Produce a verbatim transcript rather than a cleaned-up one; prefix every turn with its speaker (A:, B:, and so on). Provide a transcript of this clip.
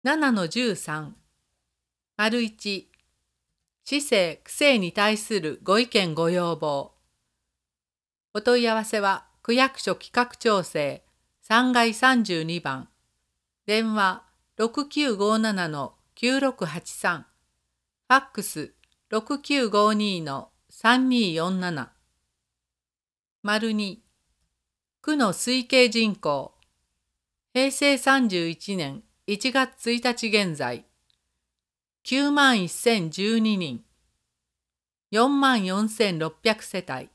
A: ななのじゅうさん。丸いち。市政・区政に対するご意見ご要望。お問い合わせは、区役所企画調整さんがいさんじゅうにばん。電話 ろくきゅうごななのきゅうろくはちさん。ファックス ろくきゅうごにのさんによんなな。丸に。区の推計人口。平成さんじゅういちねんいちがつついたち現在。きゅうまんせんじゅうににん。よんまんよんせんろっぴゃくせたい。